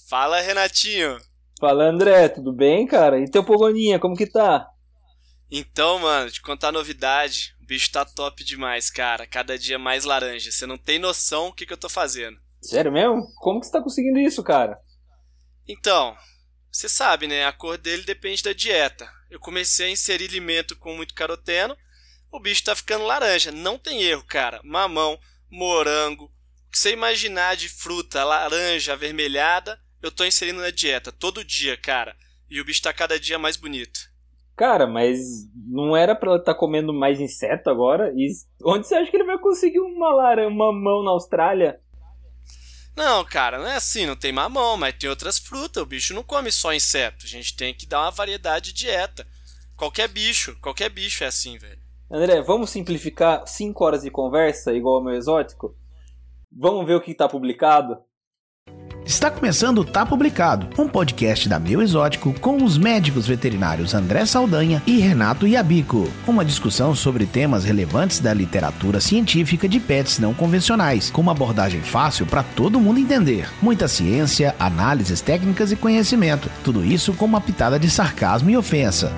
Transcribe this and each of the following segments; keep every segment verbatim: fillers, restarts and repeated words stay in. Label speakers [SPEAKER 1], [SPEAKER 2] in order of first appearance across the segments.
[SPEAKER 1] Fala, Renatinho.
[SPEAKER 2] Fala, André, tudo bem, cara? E teu Pogoninha, como que tá?
[SPEAKER 1] Então, mano, te contar a novidade. O bicho tá top demais, cara. Cada dia mais laranja. Você não tem noção o que, que eu tô fazendo.
[SPEAKER 2] Sério mesmo? Como que você tá conseguindo isso, cara?
[SPEAKER 1] Então, você sabe, né? A cor dele depende da dieta. Eu comecei a inserir alimento com muito caroteno. O bicho tá ficando laranja. Não tem erro, cara. Mamão, morango, o que você imaginar de fruta, laranja, avermelhada, eu tô inserindo na dieta todo dia, cara. E o bicho tá cada dia mais bonito.
[SPEAKER 2] Cara, mas não era pra ela estar comendo mais inseto agora? E onde você acha que ele vai conseguir uma laranja, uma mamão na Austrália?
[SPEAKER 1] Não, cara, não é assim, não tem mamão, mas tem outras frutas. O bicho não come só inseto. A gente tem que dar uma variedade de dieta. Qualquer bicho, qualquer bicho é assim, velho.
[SPEAKER 2] André, vamos simplificar cinco horas de conversa igual ao meu exótico? Vamos ver o que tá publicado?
[SPEAKER 3] Está começando o Tá Publicado, um podcast da Meu Exótico com os médicos veterinários André Saldanha e Renato Iabico. Uma discussão sobre temas relevantes da literatura científica de pets não convencionais, com uma abordagem fácil para todo mundo entender. Muita ciência, análises técnicas e conhecimento. Tudo isso com uma pitada de sarcasmo e ofensa.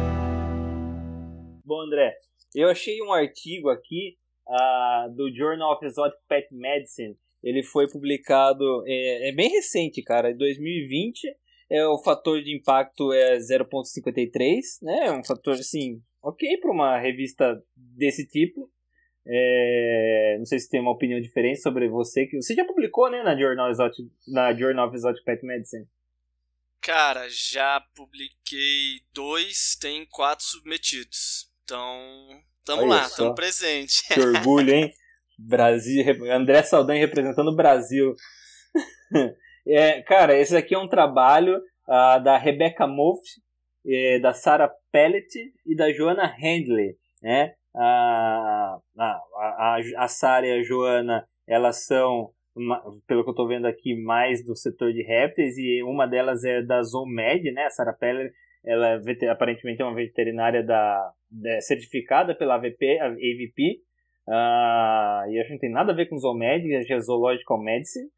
[SPEAKER 2] Bom, André, eu achei um artigo aqui uh, do Journal of Exotic Pet Medicine. Ele foi publicado, é, é bem recente, cara, em dois mil e vinte. É, o fator de impacto é zero vírgula cinquenta e três, né? É um fator, assim, ok para uma revista desse tipo. É, não sei se tem uma opinião diferente sobre você. Que você já publicou, né, na Journal, Exotic, na Journal of Exotic Pet Medicine?
[SPEAKER 1] Cara, já publiquei dois, tem quatro submetidos. Então, tamo
[SPEAKER 2] Olha
[SPEAKER 1] lá,
[SPEAKER 2] só.
[SPEAKER 1] tamo presente.
[SPEAKER 2] Que orgulho, hein? Brasil, André Saldanha representando o Brasil. É, cara, esse aqui é um trabalho uh, da Rebecca Moft, eh, da Sarah Pellet e da Joanna Handley, né? A, a, a, a Sarah e a Joanna, elas são, uma, pelo que eu estou vendo aqui, mais do setor de répteis, e uma delas é da Zoomed, né? A Sarah Pellet, ela é, aparentemente é uma veterinária da, da, certificada pela A V P, a A V P. Uh, e acho que não tem nada a ver com Zoomed, é Zoological Medicine.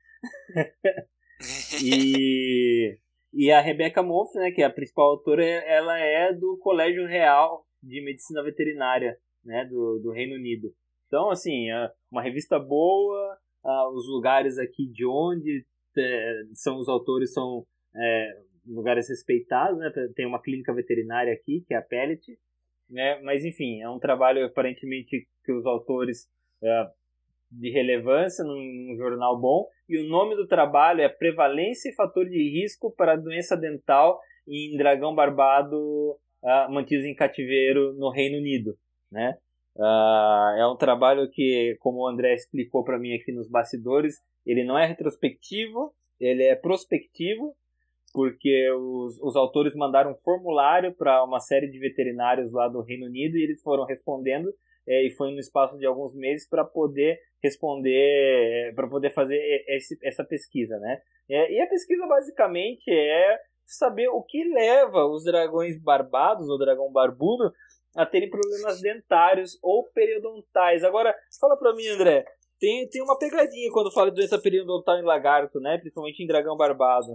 [SPEAKER 2] e, e a Rebecca Moft, né, que é a principal autora, ela é do Colégio Real de Medicina Veterinária, né, do, do Reino Unido. Então, assim, é uma revista boa, uh, os lugares aqui de onde é, são os autores são é, lugares respeitados, né, tem uma clínica veterinária aqui, que é a Pellet. Né? Mas enfim, é um trabalho aparentemente que os autores é, de relevância num, num jornal bom, e o nome do trabalho é Prevalência e Fator de Risco para a Doença Dental em Dragão Barbado uh, mantidos em cativeiro no Reino Unido, né? Uh, é um trabalho que, como o André explicou para mim aqui nos bastidores, ele não é retrospectivo, ele é prospectivo, porque os, os autores mandaram um formulário para uma série de veterinários lá do Reino Unido e eles foram respondendo, é, e foi no espaço de alguns meses para poder responder, é, para poder fazer esse, essa pesquisa, né? É, e a pesquisa basicamente é saber o que leva os dragões barbados ou dragão barbudo a terem problemas dentários ou periodontais. Agora, fala para mim, André, tem, tem uma pegadinha quando fala de doença periodontal em lagarto, né? Principalmente em dragão barbado.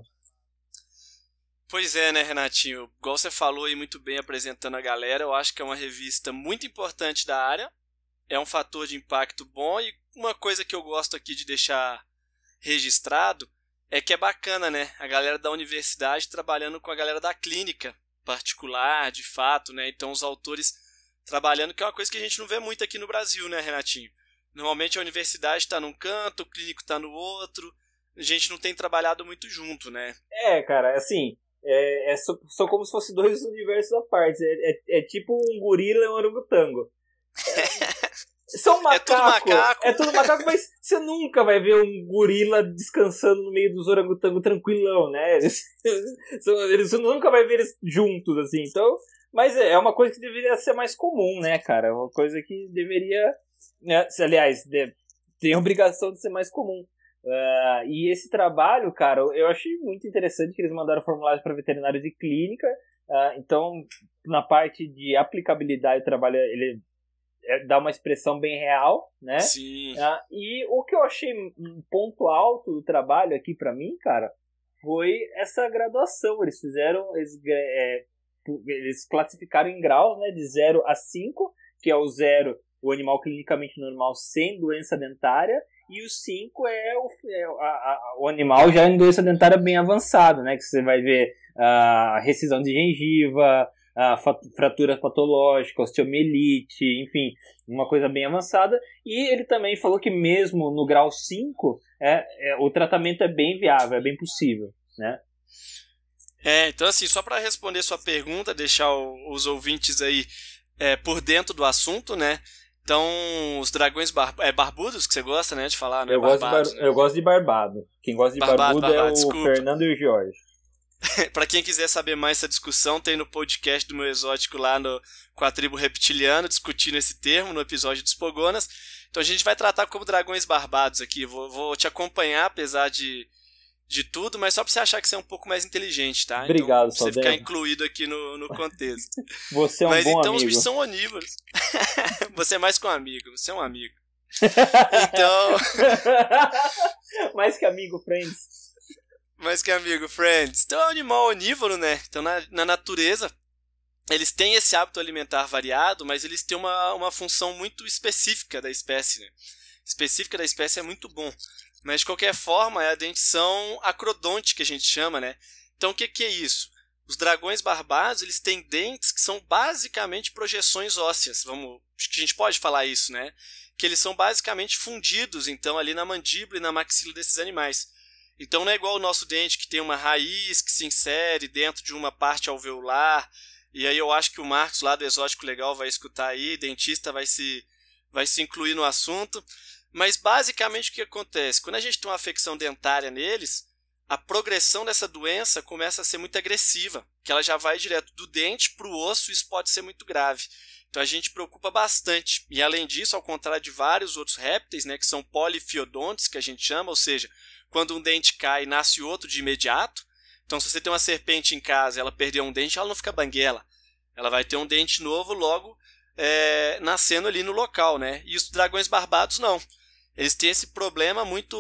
[SPEAKER 1] Pois é, né, Renatinho? Igual você falou aí muito bem apresentando a galera, eu acho que é uma revista muito importante da área, é um fator de impacto bom, e uma coisa que eu gosto aqui de deixar registrado é que é bacana, né? A galera da universidade trabalhando com a galera da clínica particular, de fato, né? Então os autores trabalhando, que é uma coisa que a gente não vê muito aqui no Brasil, né, Renatinho? Normalmente a universidade está num canto, o clínico está no outro, a gente não tem trabalhado muito junto, né?
[SPEAKER 2] É, cara, assim... É, é só, só como se fossem dois universos à parte. É, é, é tipo um gorila e um orangotango. É, são macaco,
[SPEAKER 1] é tudo macaco.
[SPEAKER 2] É tudo macaco, mas você nunca vai ver um gorila descansando no meio dos orangotangos tranquilão, né? Eles, eles, você nunca vai ver eles juntos, assim. Então, mas é uma coisa que deveria ser mais comum, né, cara? Uma coisa que deveria... Né, aliás, de, tem a obrigação de ser mais comum. Uh, e esse trabalho, cara, eu achei muito interessante que eles mandaram formulários para veterinários de clínica. Uh, então, na parte de aplicabilidade, o trabalho ele dá uma expressão bem real, né?
[SPEAKER 1] Sim.
[SPEAKER 2] Uh, e o que eu achei um ponto alto do trabalho aqui para mim, cara, foi essa graduação. Eles fizeram, eles, é, eles classificaram em graus, né, de zero a cinco, que é o zero, o animal clinicamente normal sem doença dentária, e o cinco é o, é a, a, o animal já em doença dentária bem avançada, né, que você vai ver a recisão de gengiva, a fratura patológica, osteomielite, enfim, uma coisa bem avançada. E ele também falou que mesmo no grau cinco, é, é, o tratamento é bem viável, é bem possível, né?
[SPEAKER 1] É, então assim, só para responder sua pergunta, deixar o, os ouvintes aí é, por dentro do assunto, né? Então, os dragões bar, é, barbudos, que você gosta, né, de falar, né?
[SPEAKER 2] Eu, gosto de, bar, eu gosto de barbado. Quem gosta de barbado, barbudo barbado, é o desculpa. Fernando e o Jorge.
[SPEAKER 1] Para quem quiser saber mais dessa discussão, tem no podcast do Meu Exótico lá no, com a tribo reptiliano, discutindo esse termo no episódio dos Pogonas. Então a gente vai tratar como dragões barbados aqui. Vou, vou te acompanhar, apesar de, de tudo, mas só para você achar que você é um pouco mais inteligente, tá?
[SPEAKER 2] Obrigado,
[SPEAKER 1] então, pra você ficar incluído aqui no, no contexto.
[SPEAKER 2] Você é um
[SPEAKER 1] mas
[SPEAKER 2] bom
[SPEAKER 1] então
[SPEAKER 2] amigo.
[SPEAKER 1] Os bichos são onívoros. Você é mais que um amigo, você é um amigo. Então...
[SPEAKER 2] mais que amigo, friends.
[SPEAKER 1] Mais que amigo, friends. Então é um animal onívoro, né? Então na, na natureza, eles têm esse hábito alimentar variado, mas eles têm uma, uma função muito específica da espécie, né? Específica da espécie é muito bom. Mas de qualquer forma, é a dentição acrodonte que a gente chama, né? Então o que, que é isso? Os dragões barbados, eles têm dentes que são basicamente projeções ósseas. Vamos, acho que a gente pode falar isso, né? Que eles são basicamente fundidos, então, ali na mandíbula e na maxila desses animais. Então não é igual o nosso dente que tem uma raiz que se insere dentro de uma parte alveolar. E aí eu acho que o Marcos lá do Exótico Legal vai escutar aí, dentista vai se, vai se incluir no assunto. Mas basicamente o que acontece? Quando a gente tem uma afecção dentária neles, a progressão dessa doença começa a ser muito agressiva, que ela já vai direto do dente para o osso e isso pode ser muito grave. Então a gente preocupa bastante. E além disso, ao contrário de vários outros répteis, né, que são polifiodontes, que a gente chama, ou seja, quando um dente cai, nasce outro de imediato. Então, se você tem uma serpente em casa e ela perdeu um dente, ela não fica banguela. Ela vai ter um dente novo logo é, nascendo ali no local, né? E os dragões barbados, não. Eles têm esse problema muito...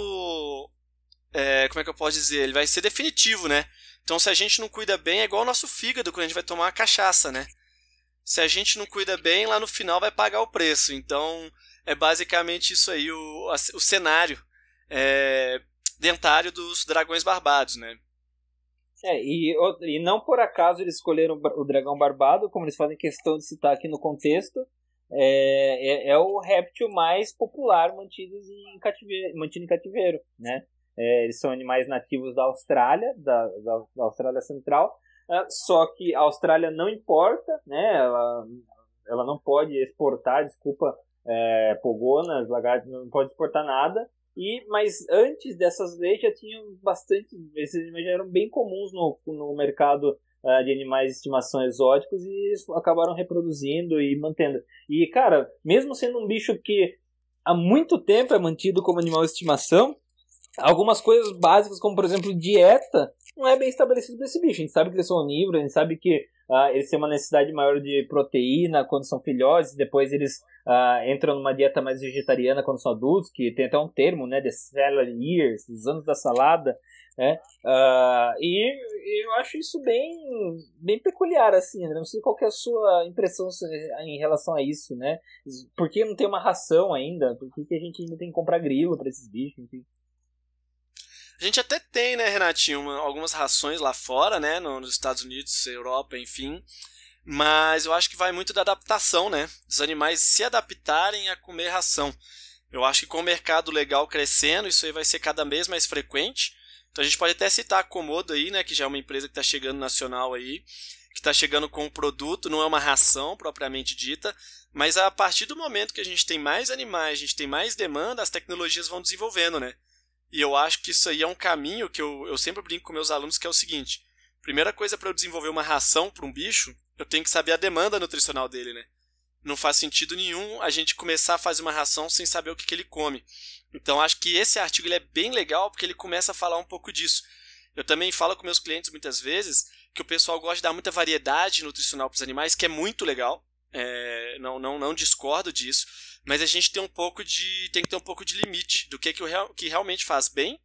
[SPEAKER 1] É, como é que eu posso dizer? Ele vai ser definitivo, né? Então, se a gente não cuida bem, é igual o nosso fígado quando a gente vai tomar uma cachaça, né? Se a gente não cuida bem, lá no final vai pagar o preço. Então, é basicamente isso aí, o, o cenário. É... dentário dos dragões barbados, né?
[SPEAKER 2] É, e, e não por acaso eles escolheram o dragão barbado, como eles fazem questão de citar aqui no contexto, é, é, é o réptil mais popular mantido em cativeiro, mantido em cativeiro, né? É, eles são animais nativos da Austrália, da, da, da Austrália Central, é, só que a Austrália não importa, né? Ela, ela não pode exportar, desculpa, é, pogonas, lagartos, não pode exportar nada. E, mas antes dessas leis já tinham bastante, esses animais já eram bem comuns no, no mercado uh, de animais de estimação exóticos e eles acabaram reproduzindo e mantendo. E, cara, mesmo sendo um bicho que há muito tempo é mantido como animal de estimação, algumas coisas básicas, como por exemplo dieta, não é bem estabelecido para esse bicho. A gente sabe que eles são onívoros, a gente sabe que uh, eles têm uma necessidade maior de proteína quando são filhotes, depois eles uh, entram numa dieta mais vegetariana quando são adultos, que tem até um termo, né, de salad years, os anos da salada, né? Uh, e eu acho isso bem, bem peculiar, assim, né? Não sei qual que é a sua impressão em relação a isso, né? Por que não tem uma ração ainda? Por que, que a gente ainda tem que comprar grilo para esses bichos, enfim?
[SPEAKER 1] A gente até tem, né, Renatinho, uma, algumas rações lá fora, né, no, nos Estados Unidos, Europa, enfim, mas eu acho que vai muito da adaptação, né, dos animais se adaptarem a comer ração. Eu acho que com o mercado legal crescendo, isso aí vai ser cada vez mais frequente. Então a gente pode até citar a Komodo aí, né, que já é uma empresa que está chegando nacional aí, que está chegando com um produto, não é uma ração propriamente dita, mas a partir do momento que a gente tem mais animais, a gente tem mais demanda, as tecnologias vão desenvolvendo, né. E eu acho que isso aí é um caminho que eu, eu sempre brinco com meus alunos, que é o seguinte: primeira coisa para eu desenvolver uma ração para um bicho, eu tenho que saber a demanda nutricional dele, né? Não faz sentido nenhum a gente começar a fazer uma ração sem saber o que, que ele come. Então acho que esse artigo ele é bem legal porque ele começa a falar um pouco disso. Eu também falo com meus clientes muitas vezes que o pessoal gosta de dar muita variedade nutricional para os animais, que é muito legal. É, não, não, não discordo disso. Mas a gente tem um pouco de tem que ter um pouco de limite do que, que, o real, que realmente faz bem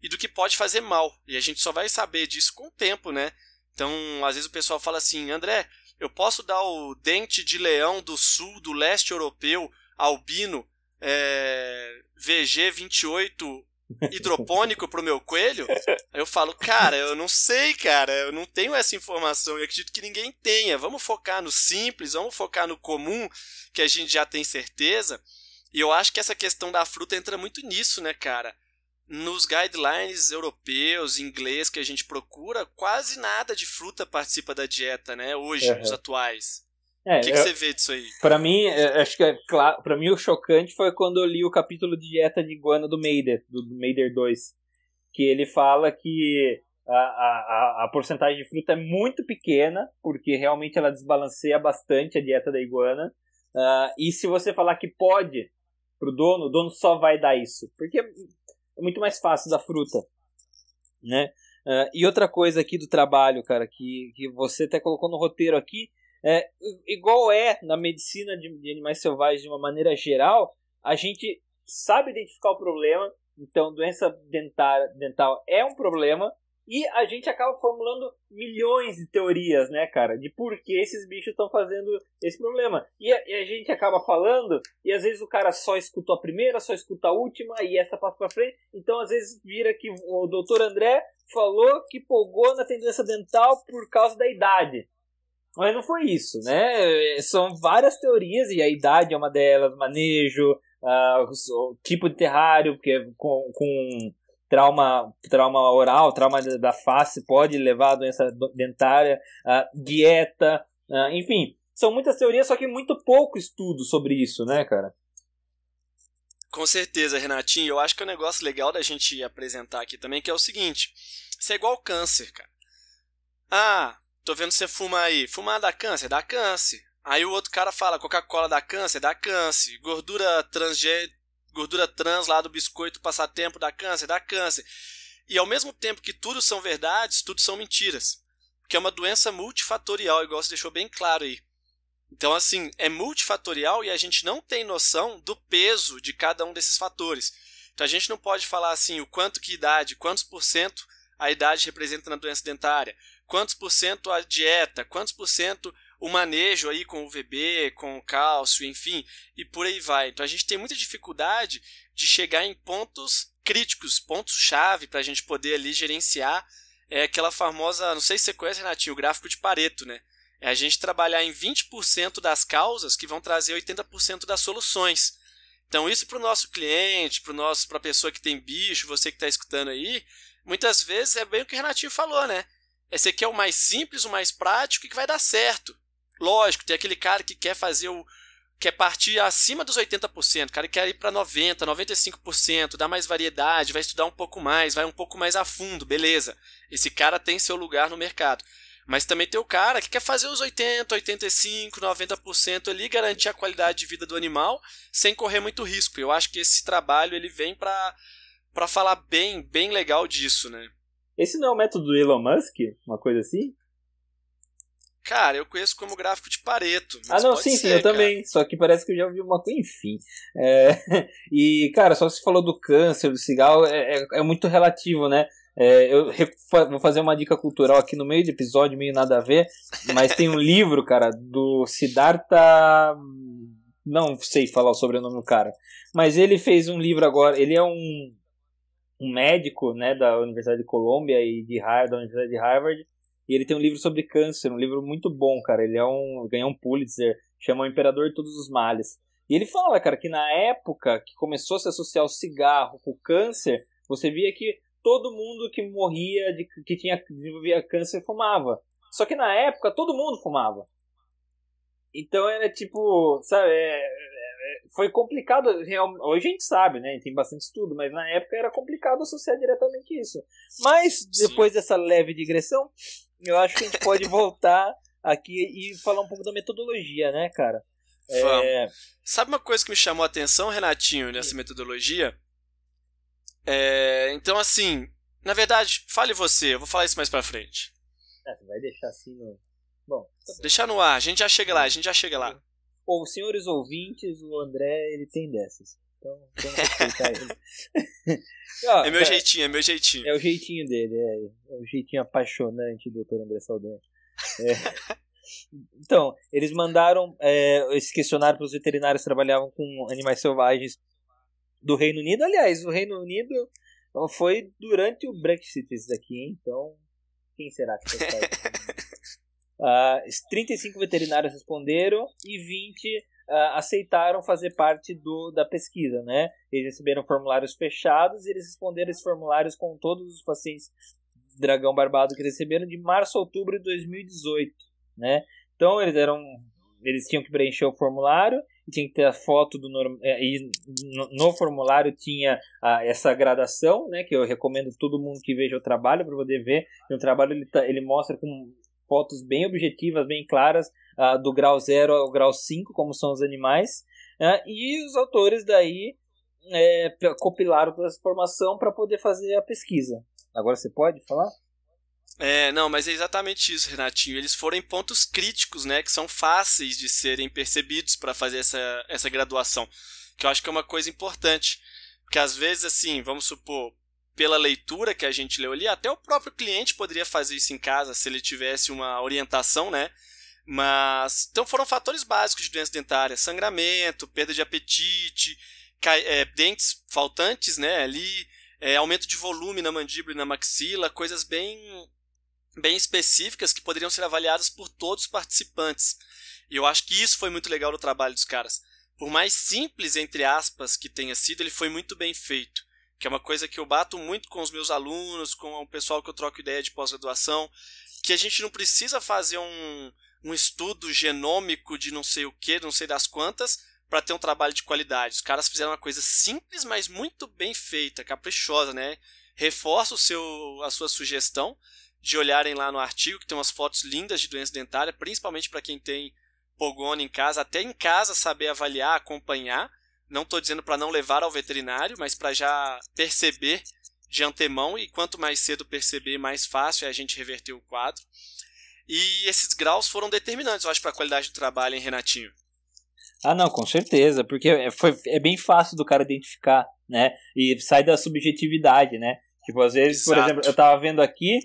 [SPEAKER 1] e do que pode fazer mal. E a gente só vai saber disso com o tempo, né? Então, às vezes o pessoal fala assim, André, eu posso dar o dente de leão do sul, do leste europeu, albino, é, V G vinte e oito hidropônico pro meu coelho? Aí eu falo, cara, eu não sei, cara, eu não tenho essa informação, eu acredito que ninguém tenha. Vamos focar no simples, vamos focar no comum, que a gente já tem certeza. E eu acho que essa questão da fruta entra muito nisso, né, cara? Nos guidelines europeus, inglês que a gente procura, quase nada de fruta participa da dieta, né? Hoje, uhum. Os atuais.
[SPEAKER 2] É,
[SPEAKER 1] o que, que você vê disso aí?
[SPEAKER 2] Pra mim, acho que é claro, pra mim o chocante foi quando eu li o capítulo de dieta de iguana do Maider, do Maider dois. Que ele fala que a, a, a porcentagem de fruta é muito pequena, porque realmente ela desbalanceia bastante a dieta da iguana. Uh, e se você falar que pode pro dono, o dono só vai dar isso. Porque é muito mais fácil da fruta, né? Uh, e outra coisa aqui do trabalho, cara, que, que você até colocou no roteiro aqui, é, igual é na medicina de, de animais selvagens de uma maneira geral, a gente sabe identificar o problema, então doença dentar, dental é um problema, e a gente acaba formulando milhões de teorias, né, cara, de por que esses bichos estão fazendo esse problema. E a, e a gente acaba falando, e às vezes o cara só escutou a primeira, só escuta a última, e essa passa pra frente. Então às vezes vira que o doutor André falou que Pogona tem doença dental por causa da idade. Mas não foi isso, né? São várias teorias, e a idade é uma delas, manejo, uh, o tipo de terrário, porque com... com Trauma, trauma oral, trauma da face pode levar a doença dentária, a dieta, a, enfim, são muitas teorias, só que muito pouco estudo sobre isso, né, cara?
[SPEAKER 1] Com certeza, Renatinho, eu acho que é um negócio legal da gente apresentar aqui também, que é o seguinte, isso é igual ao câncer, cara. Ah, tô vendo você fumar aí, fumar dá câncer? Dá câncer. Aí o outro cara fala, Coca-Cola dá câncer? Dá câncer. Gordura transgênica, gordura trans lá do biscoito passatempo dá câncer, dá câncer. E ao mesmo tempo que tudo são verdades, tudo são mentiras. Porque é uma doença multifatorial, igual você deixou bem claro aí. Então, assim, é multifatorial e a gente não tem noção do peso de cada um desses fatores. Então, a gente não pode falar assim, o quanto que idade, quantos por cento a idade representa na doença dentária, quantos por cento a dieta, quantos por cento o manejo aí com o U V B, com o cálcio, enfim, e por aí vai. Então a gente tem muita dificuldade de chegar em pontos críticos, pontos-chave para a gente poder ali gerenciar é, aquela famosa, não sei se você conhece, Renatinho, o gráfico de Pareto, né? É a gente trabalhar em vinte por cento das causas que vão trazer oitenta por cento das soluções. Então isso para o nosso cliente, para a pessoa que tem bicho, você que está escutando aí, muitas vezes é bem o que o Renatinho falou, né? Esse aqui é o mais simples, o mais prático e que vai dar certo. Lógico, tem aquele cara que quer fazer o... quer partir acima dos oitenta por cento, o cara quer ir para noventa por cento, noventa e cinco por cento, dar mais variedade, vai estudar um pouco mais, vai um pouco mais a fundo, beleza. Esse cara tem seu lugar no mercado. Mas também tem o cara que quer fazer os oitenta por cento, oitenta e cinco por cento, noventa por cento ali, garantir a qualidade de vida do animal sem correr muito risco. Eu acho que esse trabalho ele vem para para falar bem, bem legal disso, né?
[SPEAKER 2] Esse não é o método do Elon Musk? Uma coisa assim?
[SPEAKER 1] Cara, eu conheço como gráfico de Pareto.
[SPEAKER 2] Ah, não, sim, ser, sim, eu cara. Também. Só que parece que eu já ouvi uma coisa, enfim. É, e, cara, só que você falou do câncer, do cigarro, é, é, é muito relativo, né? É, eu vou fazer uma dica cultural aqui no meio do episódio, meio nada a ver, mas tem um livro, cara, do Siddhartha... Não sei falar o sobrenome do cara. Mas ele fez um livro agora, ele é um, um médico, né, da Universidade de Colômbia e de Harvard, da Universidade de Harvard. E ele tem um livro sobre câncer, um livro muito bom, cara. Ele é um, ganhou um Pulitzer, chama O Imperador de Todos os Males. E ele fala, cara, que na época que começou a se associar o cigarro com o câncer, você via que todo mundo que morria, de, que tinha, desenvolvia câncer, fumava. Só que na época todo mundo fumava. Então era tipo, sabe, é, é, foi complicado. Hoje a gente sabe, né? Tem bastante estudo, mas na época era complicado associar diretamente isso. Mas depois Sim. dessa leve digressão, eu acho que a gente pode voltar aqui e falar um pouco da metodologia, né, cara?
[SPEAKER 1] É... Sabe uma coisa que me chamou a atenção, Renatinho, nessa Sim. metodologia? É... Então, assim, na verdade, fale você, eu vou falar isso mais pra frente.
[SPEAKER 2] Ah, você vai deixar assim no... Bom, tá
[SPEAKER 1] deixar no ar, a gente já chega lá, a gente já chega lá.
[SPEAKER 2] Ou, senhores ouvintes, o André, ele tem dessas. então vamos respeitar ele.
[SPEAKER 1] Ó, é meu jeitinho, é meu jeitinho.
[SPEAKER 2] É o jeitinho dele, é, é o jeitinho apaixonante do doutor André Saldanha. É. Então, eles mandaram é, esse questionário para os veterinários que trabalhavam com animais selvagens do Reino Unido. Aliás, o Reino Unido foi durante o Brexit isso daqui, hein? Então, quem será que faz parte? uh, trinta e cinco veterinários responderam e vinte uh, aceitaram fazer parte do, da pesquisa, né? Eles receberam formulários fechados e eles responderam esses formulários com todos os pacientes dragão barbado que receberam de março a outubro de dois mil e dezoito, né? Então eles eram, eles tinham que preencher o formulário e tinha que ter a foto do norm... e no, no formulário tinha a, essa gradação, né? Que eu recomendo todo mundo que veja o trabalho para poder ver. E o trabalho ele, tá, ele mostra com fotos bem objetivas, bem claras, uh, do grau zero ao grau cinco, como são os animais, uh, e os autores daí é, compilaram toda essa informação para poder fazer a pesquisa. Agora você pode falar?
[SPEAKER 1] É, não, mas é exatamente isso, Renatinho. Eles foram em pontos críticos, né, que são fáceis de serem percebidos para fazer essa, essa graduação, que eu acho que é uma coisa importante, porque às vezes, assim, vamos supor, pela leitura que a gente leu ali, até o próprio cliente poderia fazer isso em casa se ele tivesse uma orientação, né, mas, então foram fatores básicos de doença dentária, sangramento, perda de apetite, cai, é, dentes faltantes, né, ali, É, aumento de volume na mandíbula e na maxila, coisas bem, bem específicas que poderiam ser avaliadas por todos os participantes. E eu acho que isso foi muito legal no trabalho dos caras. Por mais simples, entre aspas, que tenha sido, ele foi muito bem feito. Que é uma coisa que eu bato muito com os meus alunos, com o pessoal que eu troco ideia de pós-graduação, que a gente não precisa fazer um, um estudo genômico de não sei o que, não sei das quantas, para ter um trabalho de qualidade. Os caras fizeram uma coisa simples, mas muito bem feita, caprichosa, né? Reforça o seu, a sua sugestão de olharem lá no artigo, que tem umas fotos lindas de doença dentária, principalmente para quem tem pogônio em casa, até em casa saber avaliar, acompanhar. Não estou dizendo para não levar ao veterinário, mas para já perceber de antemão, e quanto mais cedo perceber, mais fácil é a gente reverter o quadro. E esses graus foram determinantes, eu acho, para a qualidade do trabalho, hein, Renatinho?
[SPEAKER 2] Ah, não, com certeza, porque é, foi, é bem fácil do cara identificar, né, e sai da subjetividade, né, tipo, às vezes, Exato. Por exemplo, eu tava vendo aqui,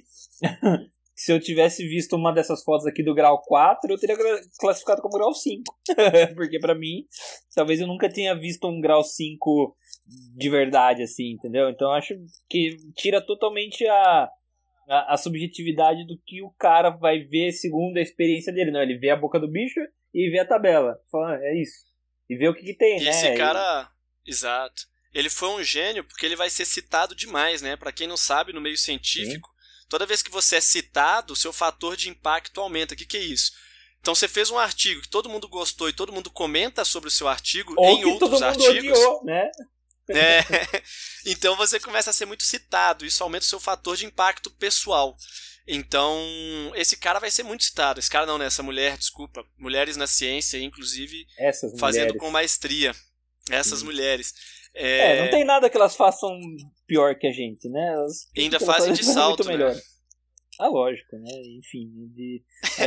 [SPEAKER 2] se eu tivesse visto uma dessas fotos aqui do grau quatro, eu teria classificado como grau cinco, porque pra mim, talvez eu nunca tenha visto um grau cinco de verdade, assim, entendeu, então acho que tira totalmente a, a, a subjetividade do que o cara vai ver segundo a experiência dele, não, ele vê a boca do bicho e ver a tabela, fala, é isso, e ver o que, que tem,
[SPEAKER 1] e
[SPEAKER 2] né?
[SPEAKER 1] Esse cara, e... exato, ele foi um gênio porque ele vai ser citado demais, né? Pra quem não sabe, no meio científico, Sim. toda vez que você é citado, o seu fator de impacto aumenta. O que, que é isso? Então você fez um artigo que todo mundo gostou e todo mundo comenta sobre o seu artigo
[SPEAKER 2] Ou
[SPEAKER 1] em
[SPEAKER 2] que
[SPEAKER 1] outros
[SPEAKER 2] todo mundo
[SPEAKER 1] artigos.
[SPEAKER 2] Odiou, né?
[SPEAKER 1] É, então você começa a ser muito citado, isso aumenta o seu fator de impacto pessoal. Então, esse cara vai ser muito citado. Esse cara não, né? Essa mulher, desculpa. Mulheres na ciência, inclusive,
[SPEAKER 2] Essas
[SPEAKER 1] fazendo
[SPEAKER 2] mulheres.
[SPEAKER 1] com maestria. Essas
[SPEAKER 2] Sim.
[SPEAKER 1] mulheres.
[SPEAKER 2] É...
[SPEAKER 1] É,
[SPEAKER 2] não tem nada que elas façam pior que a gente, né? Elas,
[SPEAKER 1] ainda fazem de salto,
[SPEAKER 2] muito melhor.
[SPEAKER 1] né?
[SPEAKER 2] Ah, lógico, né? Enfim, de,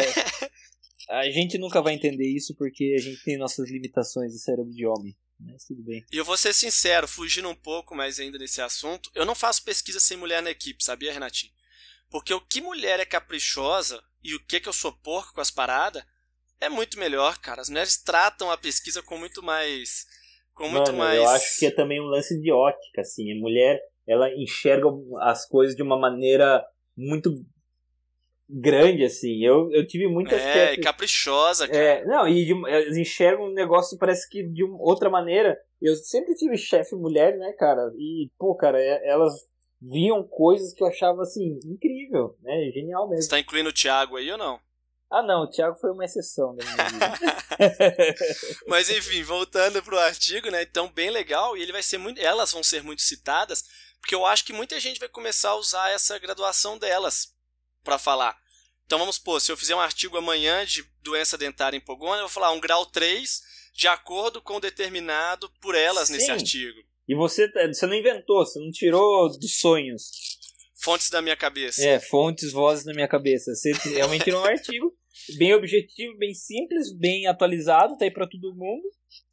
[SPEAKER 2] é, a gente nunca vai entender isso porque a gente tem nossas limitações de cérebro de homem. Mas tudo bem.
[SPEAKER 1] E eu vou ser sincero, fugindo um pouco mais ainda desse assunto, eu não faço pesquisa sem mulher na equipe, sabia, Renatinho? Porque o que mulher é caprichosa e o que que eu sou porco com as paradas é muito melhor, cara. As mulheres tratam a pesquisa com muito mais... Com muito
[SPEAKER 2] Mano,
[SPEAKER 1] mais...
[SPEAKER 2] eu acho que é também um lance de ótica, assim. A mulher, ela enxerga as coisas de uma maneira muito grande, assim. Eu, eu tive muitas...
[SPEAKER 1] É,
[SPEAKER 2] chefes,
[SPEAKER 1] caprichosa, cara.
[SPEAKER 2] É, não, e de, elas enxergam um negócio, parece que de uma outra maneira. Eu sempre tive chefe mulher, né, cara? E, pô, cara, elas... viam coisas que eu achava, assim, incrível, né? Genial mesmo.
[SPEAKER 1] Você tá incluindo o Thiago aí ou não?
[SPEAKER 2] Ah, não, o Thiago foi uma exceção da minha vida.
[SPEAKER 1] Mas, enfim, voltando pro artigo, né? Então, bem legal, e ele vai ser muito... elas vão ser muito citadas, porque eu acho que muita gente vai começar a usar essa graduação delas pra falar. Então, vamos supor, se eu fizer um artigo amanhã de doença dentária em pogônia, eu vou falar um grau três, de acordo com o determinado por elas Sim. nesse artigo.
[SPEAKER 2] E você, você não inventou, você não tirou dos sonhos.
[SPEAKER 1] Fontes da minha cabeça.
[SPEAKER 2] É, fontes, vozes da minha cabeça. Você realmente tirou um artigo bem objetivo, bem simples, bem atualizado, tá aí pra todo mundo.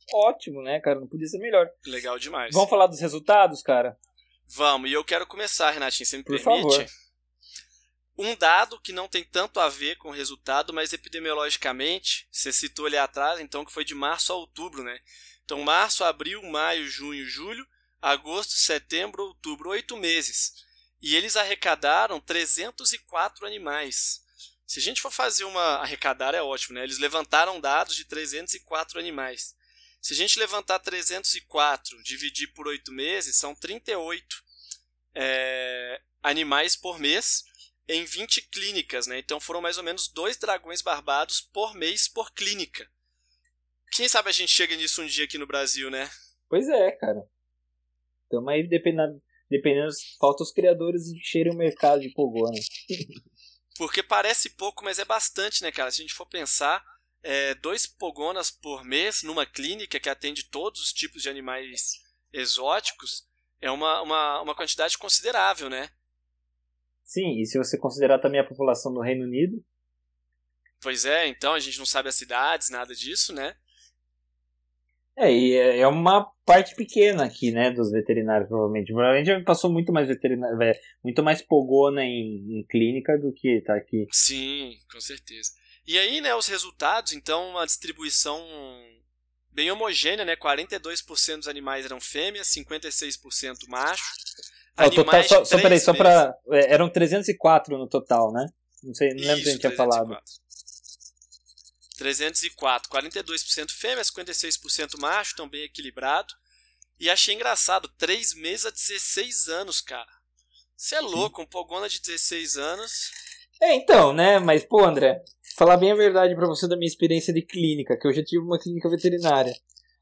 [SPEAKER 2] ótimo, né, cara? Não podia ser melhor.
[SPEAKER 1] Legal demais.
[SPEAKER 2] Vamos falar dos resultados, cara?
[SPEAKER 1] Vamos, e eu quero começar, Renatinho, se me
[SPEAKER 2] Por
[SPEAKER 1] permite.
[SPEAKER 2] favor.
[SPEAKER 1] Um dado que não tem tanto a ver com o resultado, mas epidemiologicamente, você citou ali atrás, então, que foi de março a outubro, né? Então, março, abril, maio, junho, julho, agosto, setembro, outubro, oito meses. E eles arrecadaram trezentos e quatro animais. Se a gente for fazer uma... Arrecadar é ótimo, né? Eles levantaram dados de trezentos e quatro animais. Se a gente levantar trezentos e quatro, dividir por oito meses, são trinta e oito é, animais por mês em vinte clínicas, né? Então foram mais ou menos dois dragões barbados por mês por clínica. Quem sabe a gente chega nisso um dia aqui no Brasil, né?
[SPEAKER 2] Pois é, cara. Então, aí dependendo, dependendo falta os criadores encherem o mercado de pogona.
[SPEAKER 1] Porque parece pouco, mas é bastante, né, cara? Se a gente for pensar, é, dois pogonas por mês numa clínica que atende todos os tipos de animais exóticos é uma, uma, uma quantidade considerável, né?
[SPEAKER 2] Sim, e se você considerar também a população do Reino Unido...
[SPEAKER 1] Pois é, então a gente não sabe as cidades, nada disso, né?
[SPEAKER 2] É, e é uma parte pequena aqui, né, dos veterinários, provavelmente. Provavelmente já passou muito mais veterinário, muito mais pogona em, em clínica do que tá aqui.
[SPEAKER 1] Sim, com certeza. E aí, né, os resultados, então, uma distribuição bem homogênea, né? quarenta e dois por cento dos animais eram fêmeas, cinquenta e seis por cento macho.
[SPEAKER 2] Ah, o total, só, só, peraí, só pra... Eram trezentos e quatro no total, né? Não sei, não lembro se a gente tinha falado.
[SPEAKER 1] trezentos e quatro, quarenta e dois por cento fêmea, cinquenta e seis por cento macho, tão bem equilibrado. E achei engraçado, três meses a dezesseis anos, cara. Você é louco, um pogona de dezesseis anos.
[SPEAKER 2] É, então, né, mas, pô, André, falar bem a verdade pra você da minha experiência de clínica, que eu já tive uma clínica veterinária.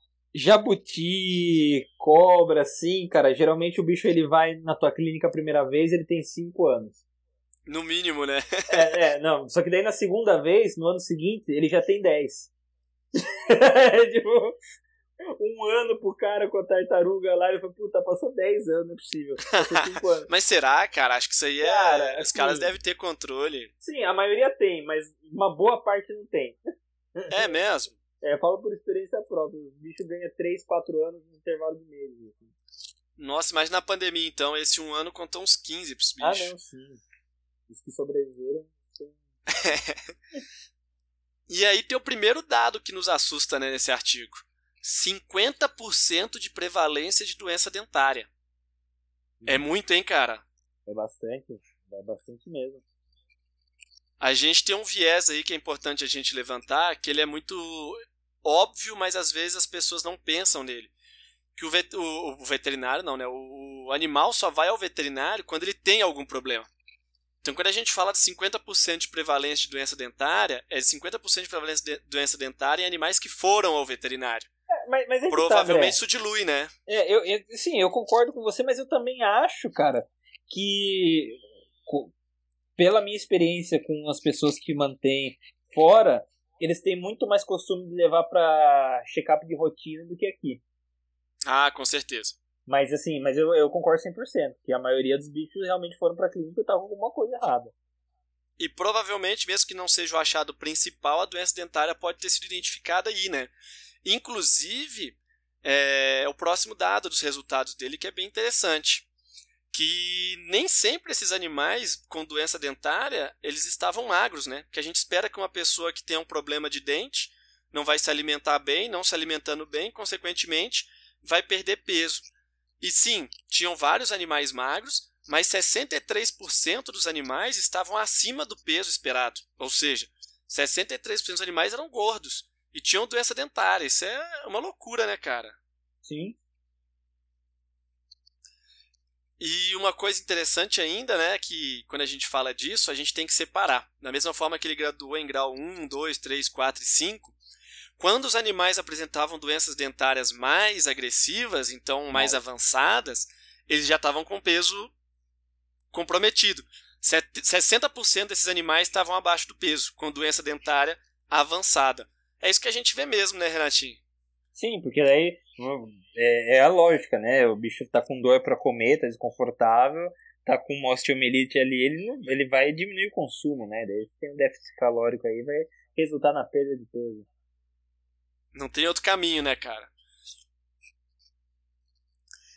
[SPEAKER 2] Jabuti, cobra, assim, cara, geralmente o bicho ele vai na tua clínica a primeira vez, ele tem cinco anos.
[SPEAKER 1] No mínimo, né?
[SPEAKER 2] é, é, não, só que daí na segunda vez, no ano seguinte, ele já tem dez. Tipo, um ano pro cara com a tartaruga lá, ele falou, puta, passou dez anos, não é possível. Passou cinco anos.
[SPEAKER 1] Mas será, cara? Acho que isso aí é... Cara, os assim, caras devem ter controle.
[SPEAKER 2] Sim, a maioria tem, mas uma boa parte não tem.
[SPEAKER 1] É mesmo?
[SPEAKER 2] É, eu falo por experiência própria. O bicho ganha três, quatro anos no intervalo de meses. Assim.
[SPEAKER 1] Nossa, mas na pandemia, então, esse um ano contou uns quinze pros bichos.
[SPEAKER 2] Ah, não, sim. Os que sobreviveram... Tem...
[SPEAKER 1] E aí tem o primeiro dado que nos assusta, né, nesse artigo. cinquenta por cento de prevalência de doença dentária. Hum. É muito, hein, cara?
[SPEAKER 2] É bastante. É bastante mesmo.
[SPEAKER 1] A gente tem um viés aí que é importante a gente levantar, que ele é muito óbvio, mas às vezes as pessoas não pensam nele. Que o, vet- o, o veterinário, não, né? O, o animal só vai ao veterinário quando ele tem algum problema. Então, quando a gente fala de cinquenta por cento de prevalência de doença dentária, é cinquenta por cento de prevalência de doença dentária em animais que foram ao veterinário.
[SPEAKER 2] É, mas, mas é
[SPEAKER 1] Provavelmente
[SPEAKER 2] tá,
[SPEAKER 1] isso dilui, né?
[SPEAKER 2] É, eu, eu, sim, eu concordo com você, mas eu também acho, cara, que pela minha experiência com as pessoas que mantêm fora, eles têm muito mais costume de levar pra check-up de rotina do que aqui.
[SPEAKER 1] Ah, com certeza.
[SPEAKER 2] Mas assim, mas eu, eu concordo cem por cento, que a maioria dos bichos realmente foram pra clínica e estavam com alguma coisa errada.
[SPEAKER 1] E provavelmente, mesmo que não seja o achado principal, a doença dentária pode ter sido identificada aí, né? Inclusive, é, o próximo dado dos resultados dele que é bem interessante. Que nem sempre esses animais com doença dentária, eles estavam magros, né? Porque a gente espera que uma pessoa que tenha um problema de dente não vai se alimentar bem, não se alimentando bem, consequentemente, vai perder peso. E sim, tinham vários animais magros, mas sessenta e três por cento dos animais estavam acima do peso esperado. Ou seja, sessenta e três por cento dos animais eram gordos e tinham doença dentária. Isso é uma loucura, né, cara?
[SPEAKER 2] Sim.
[SPEAKER 1] E uma coisa interessante ainda, né, que quando a gente fala disso, a gente tem que separar. Da mesma forma que ele graduou em grau um, dois, três, quatro e cinco, quando os animais apresentavam doenças dentárias mais agressivas, então mais Nossa. avançadas, eles já estavam com peso comprometido. sessenta por cento desses animais estavam abaixo do peso, com doença dentária avançada. É isso que a gente vê mesmo, né, Renatinho?
[SPEAKER 2] Sim, porque daí é, é a lógica, né? O bicho tá com dor para comer, tá desconfortável, tá com uma osteomielite ali, ele, ele vai diminuir o consumo, né? Daí tem um déficit calórico aí, vai resultar na perda de peso.
[SPEAKER 1] Não tem outro caminho, né, cara?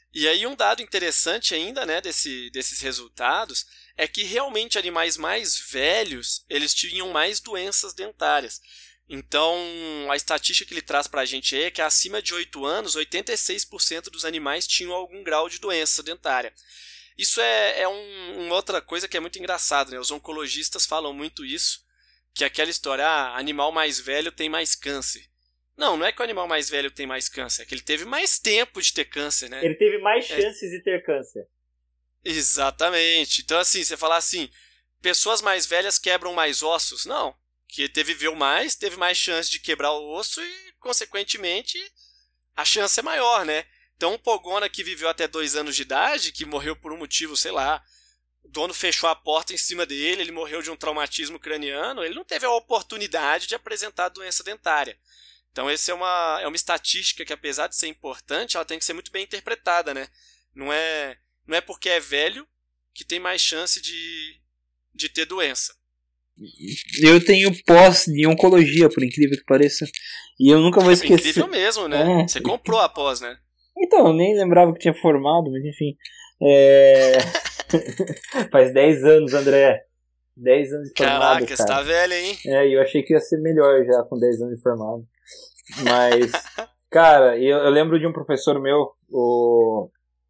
[SPEAKER 1] E aí um dado interessante ainda, né, desse, desses resultados é que realmente animais mais velhos, eles tinham mais doenças dentárias. Então, a estatística que ele traz para a gente aí é que acima de oito anos, oitenta e seis por cento dos animais tinham algum grau de doença dentária. Isso é, é um, uma outra coisa que é muito engraçada, né? Os oncologistas falam muito isso, que é aquela história, ah, animal mais velho tem mais câncer. Não, não é que o animal mais velho tem mais câncer, é que ele teve mais tempo de ter câncer, né?
[SPEAKER 2] Ele teve mais chances
[SPEAKER 1] é...
[SPEAKER 2] de ter câncer.
[SPEAKER 1] Exatamente. Então, assim, você falar assim, pessoas mais velhas quebram mais ossos. Não, que ele viveu mais, teve mais chance de quebrar o osso e, consequentemente, a chance é maior, né? Então, um pogona que viveu até dois anos de idade, que morreu por um motivo, sei lá, o dono fechou a porta em cima dele, ele morreu de um traumatismo craniano, ele não teve a oportunidade de apresentar doença dentária. Então, essa é uma, é uma estatística que, apesar de ser importante, ela tem que ser muito bem interpretada, né? Não é, não é porque é velho que tem mais chance de, de ter doença.
[SPEAKER 4] Eu tenho pós de oncologia, por incrível que pareça, e eu nunca vou esquecer.
[SPEAKER 1] É incrível mesmo, né? É. Você comprou a pós, né?
[SPEAKER 4] Então, eu nem lembrava que tinha formado, mas enfim. É...
[SPEAKER 2] Faz dez anos, André. dez anos de formado,
[SPEAKER 1] Caraca,
[SPEAKER 2] cara.
[SPEAKER 1] Você tá velho, hein?
[SPEAKER 2] É, e eu achei que ia ser melhor já com dez anos de formado. Mas, cara, eu, eu lembro de um professor meu, o...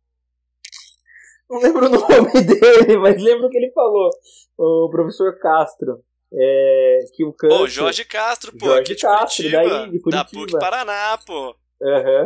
[SPEAKER 2] Não lembro o nome dele, mas lembro o que ele falou. O professor Castro. É, que o câncer...
[SPEAKER 1] Ô, Jorge Castro, pô,
[SPEAKER 2] Jorge
[SPEAKER 1] aqui de
[SPEAKER 2] Castro,
[SPEAKER 1] Curitiba.
[SPEAKER 2] daí, de Curitiba.
[SPEAKER 1] Da P U C Paraná, pô.
[SPEAKER 2] Aham. Uhum.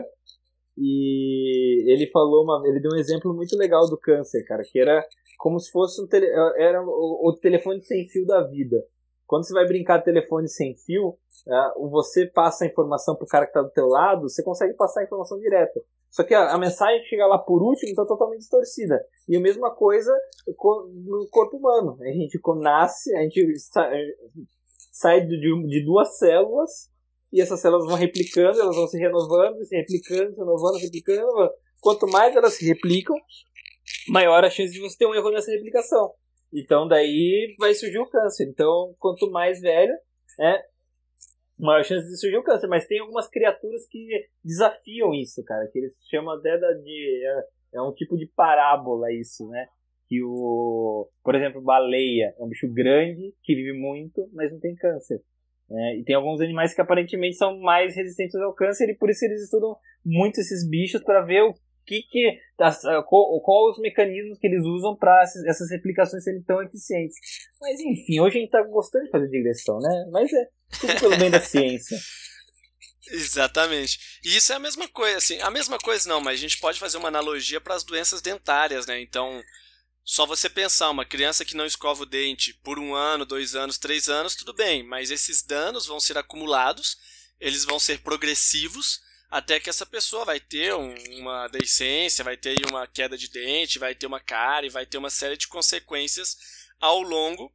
[SPEAKER 2] E ele falou, uma, ele deu um exemplo muito legal do câncer, cara, que era como se fosse um tele, era o, o telefone sem fio da vida. Quando você vai brincar de telefone sem fio, uh, você passa a informação pro cara que tá do teu lado, você consegue passar a informação direta. Só que a, a mensagem que chega lá por último tá totalmente distorcida. E a mesma coisa no corpo humano. A gente nasce, a gente sai, sai de, de duas células, e essas células vão replicando, elas vão se renovando, se replicando, se renovando, se replicando. Quanto mais elas se replicam, maior a chance de você ter um erro nessa replicação. Então daí vai surgir o câncer. Então, quanto mais velho, é, maior chance de surgir o câncer. Mas tem algumas criaturas que desafiam isso, cara. Que eles chamam até de... É, é um tipo de parábola isso, né? Que o... Por exemplo, baleia é um bicho grande, que vive muito, mas não tem câncer. É, e tem alguns animais que aparentemente são mais resistentes ao câncer, e por isso eles estudam muito esses bichos para ver o que que as, qual, qual os mecanismos que eles usam para essas replicações serem tão eficientes. Mas enfim, hoje a gente tá gostando de fazer digressão, né? Mas é tudo pelo bem da ciência.
[SPEAKER 1] Exatamente. E isso é a mesma coisa, assim, a mesma coisa não, mas a gente pode fazer uma analogia para as doenças dentárias, né? Então, só você pensar, uma criança que não escova o dente por um ano, dois anos, três anos, tudo bem, mas esses danos vão ser acumulados, eles vão ser progressivos, até que essa pessoa vai ter um, uma deiscência, vai ter uma queda de dente, vai ter uma cárie, vai ter uma série de consequências ao longo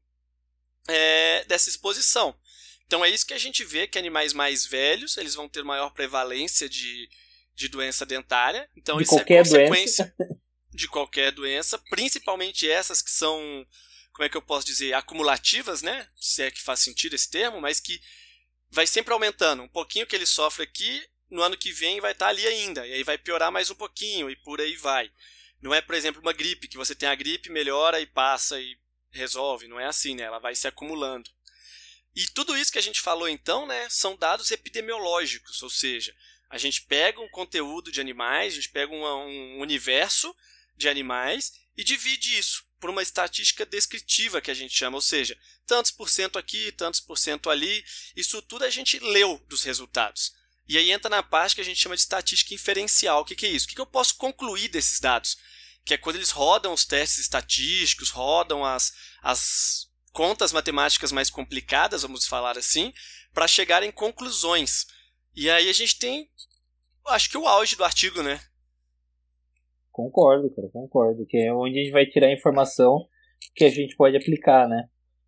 [SPEAKER 1] é, dessa exposição. Então é isso que a gente vê, que animais mais velhos, eles vão ter maior prevalência de, de doença dentária. Então
[SPEAKER 2] de
[SPEAKER 1] isso é consequência
[SPEAKER 2] doença.
[SPEAKER 1] de qualquer doença, principalmente essas que são, como é que eu posso dizer, acumulativas, né? Se é que faz sentido esse termo, mas que vai sempre aumentando. Um pouquinho que ele sofre aqui, no ano que vem vai estar ali ainda, e aí vai piorar mais um pouquinho, e por aí vai. Não é, por exemplo, uma gripe, que você tem a gripe, melhora e passa e resolve. Não é assim, né? Ela vai se acumulando. E tudo isso que a gente falou então, né, são dados epidemiológicos, ou seja, a gente pega um conteúdo de animais, a gente pega um, um universo de animais e divide isso por uma estatística descritiva que a gente chama, ou seja, tantos por cento aqui, tantos por cento ali, isso tudo a gente leu dos resultados. E aí entra na parte que a gente chama de estatística inferencial. O que, que é isso? O que, que eu posso concluir desses dados? Que é quando eles rodam os testes estatísticos, rodam as, as contas matemáticas mais complicadas, vamos falar assim, para chegar em conclusões. E aí a gente tem, acho que o auge do artigo, né?
[SPEAKER 2] Concordo, cara, concordo. Que é onde a gente vai tirar a informação que a gente pode aplicar, né?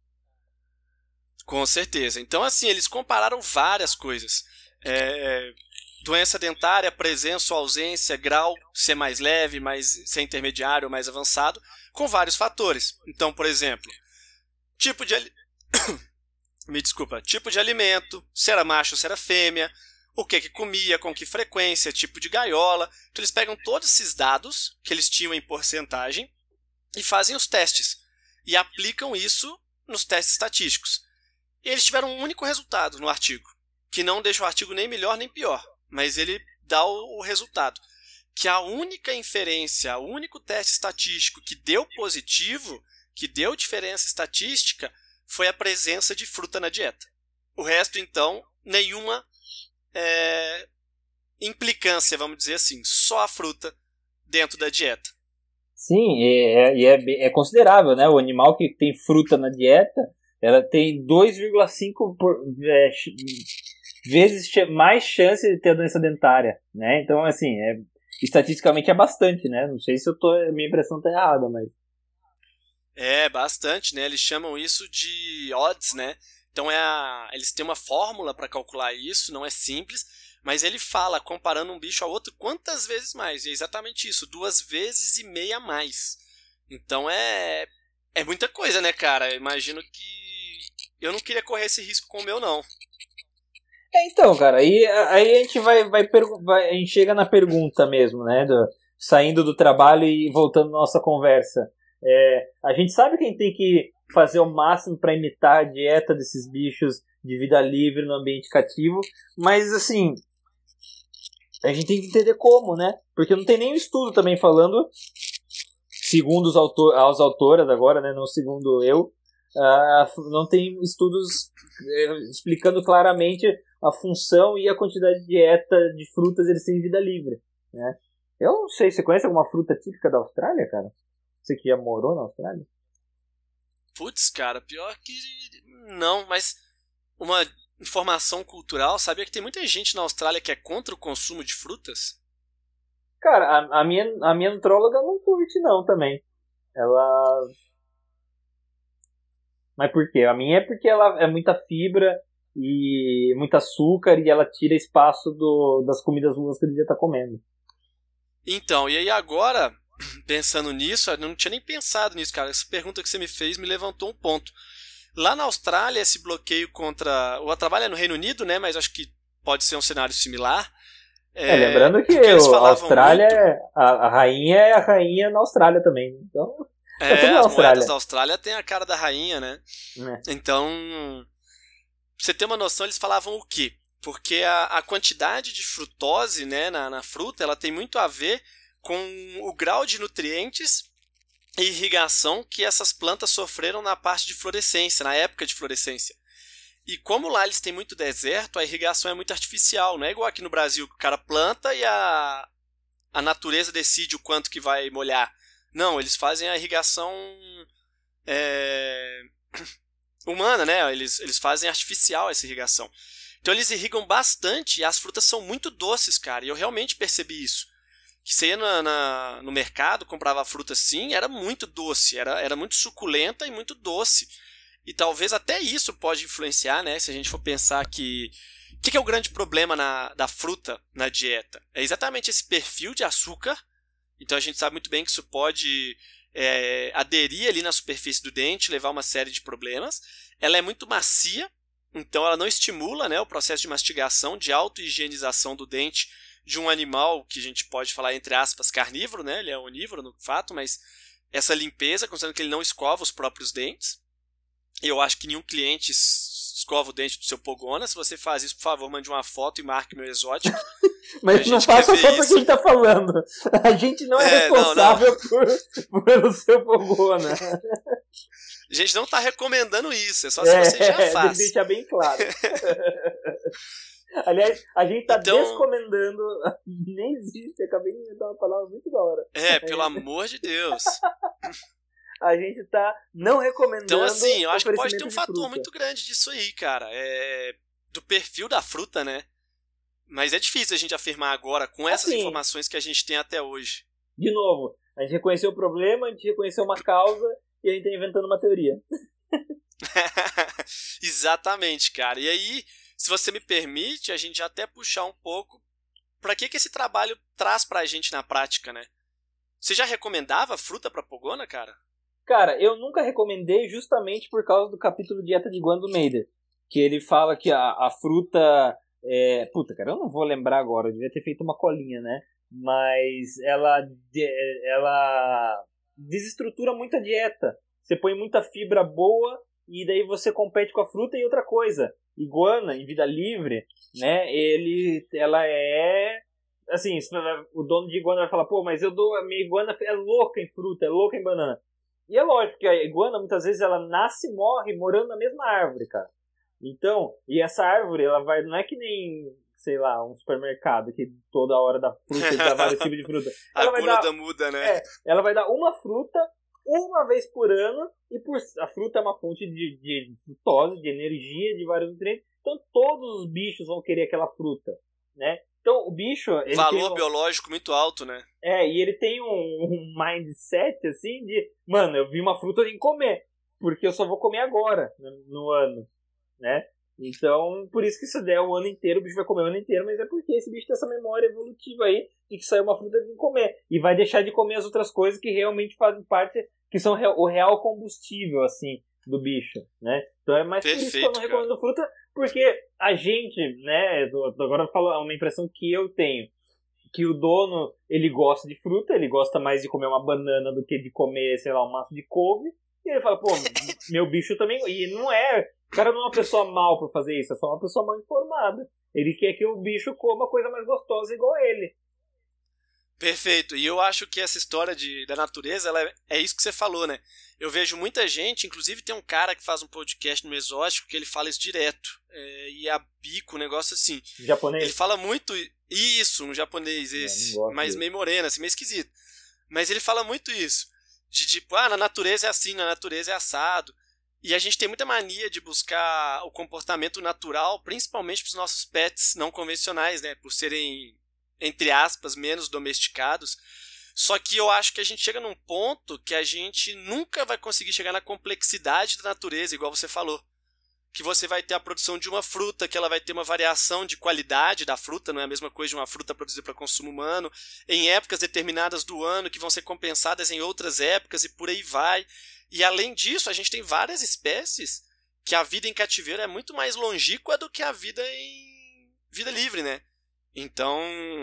[SPEAKER 1] Com certeza. Então, assim, eles compararam várias coisas. É, doença dentária, presença ou ausência, grau, se é mais leve, mais, se é intermediário ou mais avançado, com vários fatores. Então, por exemplo, tipo de... Me desculpa. Tipo de alimento, se era macho ou se era fêmea, o que que comia, com que frequência, tipo de gaiola. Então eles pegam todos esses dados que eles tinham em porcentagem e fazem os testes. E aplicam isso nos testes estatísticos. E eles tiveram um único resultado no artigo, que não deixa o artigo nem melhor nem pior, mas ele dá o, o resultado. Que a única inferência, o único teste estatístico que deu positivo, que deu diferença estatística, foi a presença de fruta na dieta. O resto, então, nenhuma é, implicância, vamos dizer assim, só a fruta dentro da dieta.
[SPEAKER 4] Sim, e é, é, é considerável, né? O animal que tem fruta na dieta, ela tem dois vírgula cinco por, é, vezes mais chance de ter doença dentária, né? Então, assim, é, estatisticamente é bastante, né? Não sei se eu tô, a minha impressão tá errada, mas...
[SPEAKER 1] É, bastante, né? Eles chamam isso de odds, né? Então, é a, eles têm uma fórmula para calcular isso, não é simples, mas ele fala, comparando um bicho ao outro, quantas vezes mais? E é exatamente isso, duas vezes e meia mais. Então, é, é muita coisa, né, cara? Eu imagino que eu não queria correr esse risco com o meu, não.
[SPEAKER 4] É, então, cara, aí, aí a gente vai, vai, vai a gente chega na pergunta mesmo, né, do, saindo do trabalho e voltando à nossa conversa. É, a gente sabe que a gente tem que fazer o máximo para imitar a dieta desses bichos de vida livre no ambiente cativo, mas assim, a gente tem que entender como, né, porque não tem nenhum estudo também falando, segundo os autor, as autoras agora, né, não segundo eu, uh, não tem estudos uh, explicando claramente a função e a quantidade de dieta de frutas eles têm em vida livre, né. Eu não sei, você conhece alguma fruta típica da Austrália, cara? Você que já morou na Austrália?
[SPEAKER 1] Putz, cara, pior que não, mas uma informação cultural, sabia que tem muita gente na Austrália que é contra o consumo de frutas?
[SPEAKER 4] Cara, a, a, minha, a minha nutróloga não curte não também. Ela... Mas por quê? A minha é porque ela é muita fibra e muito açúcar e ela tira espaço do, das comidas boas que ele já tá comendo.
[SPEAKER 1] Então, e aí agora... Pensando nisso, eu não tinha nem pensado nisso, cara. Essa pergunta que você me fez me levantou um ponto. Lá na Austrália, esse bloqueio contra... O trabalho é no Reino Unido, né? Mas acho que pode ser um cenário similar.
[SPEAKER 4] É, é lembrando que eu, a Austrália, muito... a, a rainha é a rainha na Austrália também. Então,
[SPEAKER 1] é, é as moedas da Austrália tem a cara da rainha, né?
[SPEAKER 4] É.
[SPEAKER 1] Então, pra você ter uma noção, eles falavam o quê? Porque a, a quantidade de frutose, né, na, na fruta, ela tem muito a ver com o grau de nutrientes e irrigação que essas plantas sofreram na parte de florescência, na época de florescência. E como lá eles têm muito deserto, a irrigação é muito artificial, não é igual aqui no Brasil, que o cara planta e a, a natureza decide o quanto que vai molhar. Não, eles fazem a irrigação é, humana, né? Eles, eles fazem artificial essa irrigação. Então eles irrigam bastante e as frutas são muito doces, cara, e eu realmente percebi isso. Que você ia na, na, no mercado, comprava fruta assim, era muito doce, era, era muito suculenta e muito doce. E talvez até isso pode influenciar, né? Se a gente for pensar que... O que, que é o grande problema na, da fruta na dieta? É exatamente esse perfil de açúcar. Então a gente sabe muito bem que isso pode é, aderir ali na superfície do dente, levar a uma série de problemas. Ela é muito macia, então ela não estimula, né, o processo de mastigação, de auto-higienização do dente de um animal que a gente pode falar, entre aspas, carnívoro, né? Ele é onívoro, no fato, mas essa limpeza, considerando que ele não escova os próprios dentes. Eu acho que nenhum cliente escova o dente do seu Pogona. Se você faz isso, por favor, mande uma foto e marque meu exótico.
[SPEAKER 4] Mas não faça só porque a gente tá falando. A gente não é, é responsável não, não. Por, pelo seu Pogona.
[SPEAKER 1] A gente não tá recomendando isso, é só se é, você já faz.
[SPEAKER 4] Tem que deixar bem claro. Aliás, a gente tá então, descomendando. Nem existe, acabei de inventar uma palavra muito da hora.
[SPEAKER 1] É, pelo amor de Deus.
[SPEAKER 4] A gente tá não recomendando.
[SPEAKER 1] Então, assim, eu acho que pode ter um fator
[SPEAKER 4] fruta.
[SPEAKER 1] muito grande disso aí, cara. É do perfil da fruta, né? Mas é difícil a gente afirmar agora com essas
[SPEAKER 4] assim,
[SPEAKER 1] informações que a gente tem até hoje.
[SPEAKER 4] De novo, a gente reconheceu o problema, a gente reconheceu uma causa e a gente tá inventando uma teoria.
[SPEAKER 1] Exatamente, cara. E aí, se você me permite, a gente já até puxar um pouco para que que esse trabalho traz pra gente na prática, né? Você já recomendava fruta pra Pogona, cara?
[SPEAKER 4] Cara, eu nunca recomendei justamente por causa do capítulo Dieta de Guan do Mader, que ele fala que a, a fruta É, puta, cara, eu não vou lembrar agora, eu devia ter feito uma colinha, né? Mas ela, ela desestrutura muito a dieta. Você põe muita fibra boa e daí você compete com a fruta. E outra coisa, iguana em vida livre, né? Ele, ela é... Assim, o dono de iguana vai falar, pô, mas eu dou, a minha iguana é louca em fruta, é louca em banana. E é lógico que a iguana, muitas vezes, ela nasce e morre morando na mesma árvore, cara. Então, e essa árvore, ela vai, não é que nem, sei lá, um supermercado que toda hora dá fruta, dá vários tipos de fruta. Ela
[SPEAKER 1] a
[SPEAKER 4] vai
[SPEAKER 1] bula
[SPEAKER 4] dar,
[SPEAKER 1] muda, né?
[SPEAKER 4] É, ela vai dar uma fruta uma vez por ano, e por, a fruta é uma fonte de, de frutose, de energia, de vários nutrientes. Então, todos os bichos vão querer aquela fruta, né? Então, o bicho... Ele
[SPEAKER 1] Valor
[SPEAKER 4] tem um,
[SPEAKER 1] biológico muito alto, né?
[SPEAKER 4] É, e ele tem um, um mindset, assim, de... Mano, eu vi uma fruta, eu tenho que comer. Porque eu só vou comer agora, no, no ano, né? Então, por isso que se der o ano inteiro, o bicho vai comer o ano inteiro, mas é porque esse bicho tem essa memória evolutiva aí, de que saiu uma fruta, ele tem que comer. E vai deixar de comer as outras coisas que realmente fazem parte, que são o real combustível, assim, do bicho, né? Então é mais
[SPEAKER 1] Perfeito,
[SPEAKER 4] por isso que eu não recomendo cara. fruta, porque a gente, né, agora eu falo uma impressão que eu tenho, que o dono, ele gosta de fruta, ele gosta mais de comer uma banana do que de comer, sei lá, um maço de couve, e ele fala, pô, meu bicho também, e não é, o cara não é uma pessoa mal por fazer isso, é só uma pessoa mal informada, ele quer que o bicho coma coisa mais gostosa igual ele.
[SPEAKER 1] Perfeito, e eu acho que essa história de, da natureza, ela é, é isso que você falou, né? Eu vejo muita gente, inclusive tem um cara que faz um podcast no Exótico que ele fala isso direto, é, e a bico, um negócio assim.
[SPEAKER 4] Japonês?
[SPEAKER 1] Ele fala muito, isso, um japonês esse, é, mas meio moreno, assim, meio esquisito. Mas ele fala muito isso, de tipo, ah, na natureza é assim, na natureza é assado. E a gente tem muita mania de buscar o comportamento natural, principalmente para os nossos pets não convencionais, né? Por serem, entre aspas, menos domesticados. Só que eu acho que a gente chega num ponto que a gente nunca vai conseguir chegar na complexidade da natureza, igual você falou. Que você vai ter a produção de uma fruta, que ela vai ter uma variação de qualidade da fruta, não é a mesma coisa de uma fruta produzida para consumo humano, em épocas determinadas do ano, que vão ser compensadas em outras épocas, e por aí vai. E além disso, a gente tem várias espécies que a vida em cativeiro é muito mais longínqua do que a vida em vida livre, né? Então,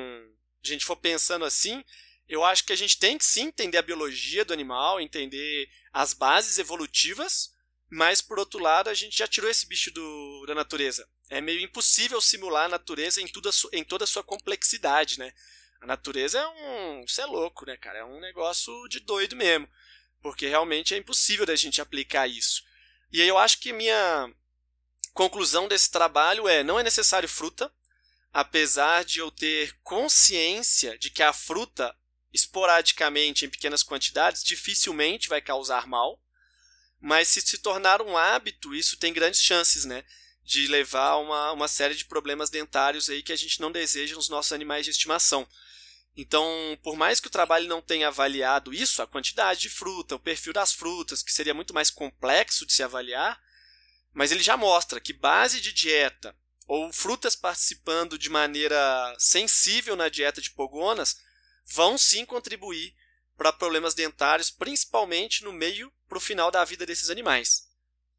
[SPEAKER 1] a gente for pensando assim, eu acho que a gente tem que sim entender a biologia do animal, entender as bases evolutivas, mas por outro lado a gente já tirou esse bicho do, da natureza. É meio impossível simular a natureza em, tudo a su, em toda a sua complexidade, né? A natureza é um... Isso é louco, né, cara? É um negócio de doido mesmo. Porque realmente é impossível da gente aplicar isso. E aí eu acho que minha conclusão desse trabalho é: não é necessário fruta, apesar de eu ter consciência de que a fruta, esporadicamente, em pequenas quantidades, dificilmente vai causar mal. Mas se se tornar um hábito, isso tem grandes chances, né, de levar a uma, uma série de problemas dentários aí que a gente não deseja nos nossos animais de estimação. Então, por mais que o trabalho não tenha avaliado isso, a quantidade de fruta, o perfil das frutas, que seria muito mais complexo de se avaliar, mas ele já mostra que base de dieta ou frutas participando de maneira sensível na dieta de pogonas vão sim contribuir para problemas dentários, principalmente no meio para o final da vida desses animais.